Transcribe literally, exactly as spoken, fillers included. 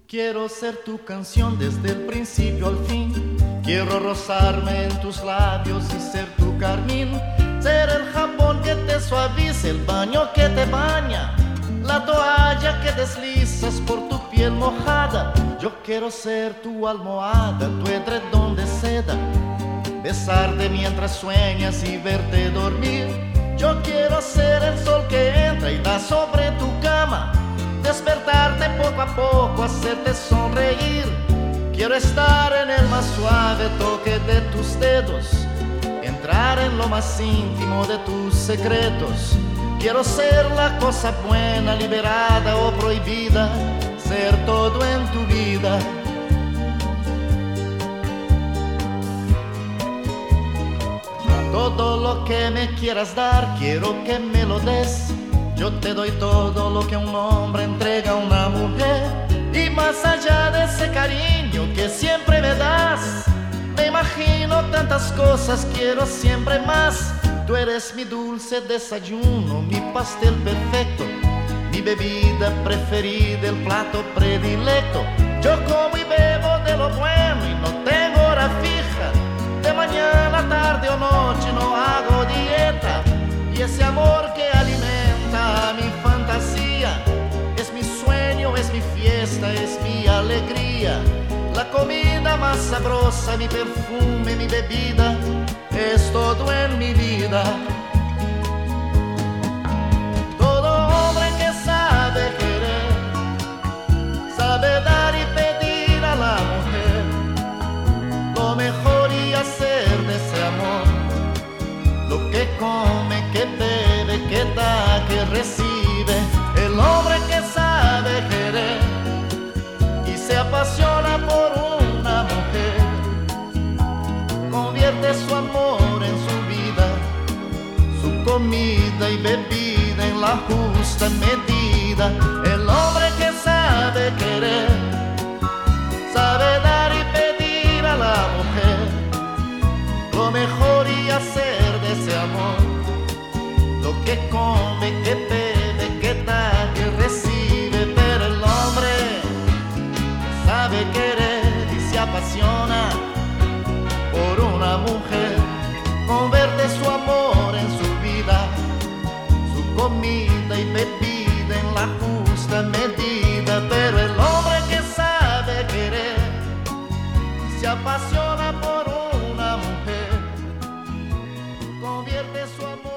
Quiero ser tu canción desde el principio al fin. Quiero rozarme en tus labios y ser tu carmín. Ser el jabón que te suavice, el baño que te baña, la toalla que deslizas por tu piel mojada. Yo quiero ser tu almohada, tu edredón de seda, besarte mientras sueñas y verte dormir. Yo quiero ser el sol que entra y da sobre tu cama, despertarte poco a poco, hacerte sonreír. Quiero estar en el más suave toque de tus dedos, entrar en lo más íntimo de tus secretos. Quiero ser la cosa buena, liberada o prohibida, ser todo en tu vida. Todo lo que me quieras dar, quiero que me lo des. Yo te doy todo lo que un hombre entrega a una mujer. Y más allá de ese cariño que siempre me das, me imagino tantas cosas, quiero siempre más. Tú eres mi dulce desayuno, mi pastel perfecto, mi bebida preferida, el plato predilecto. Yo como y bebo de lo bueno y no tengo hora fija. De mañana, tarde o noche no hago dieta. Y ese amor que alimenta mi fantasía es mi sueño, es mi fiesta, es mi alegría. La comida más sabrosa, mi perfume, mi bebida, es todo en mi vida. Todo hombre que sabe querer, sabe dar y pedir a la mujer lo mejor y hacer de ese amor lo que come, que bebe, que da, que recibe. El hombre que sabe querer y se apasiona por una mujer, convierte su amor en su vida, su comida y bebida en la justa medida. El hombre que sabe querer, sabe dar y pedir a la mujer lo mejor y hacer de ese amor lo que come, que bebe, que da, que recibe. Pero el hombre sabe querer y se apasiona por una mujer, convierte su amor en su vida, su comida y bebida en la justa medida. Pero el hombre que sabe querer y se apasiona por una mujer, convierte su amor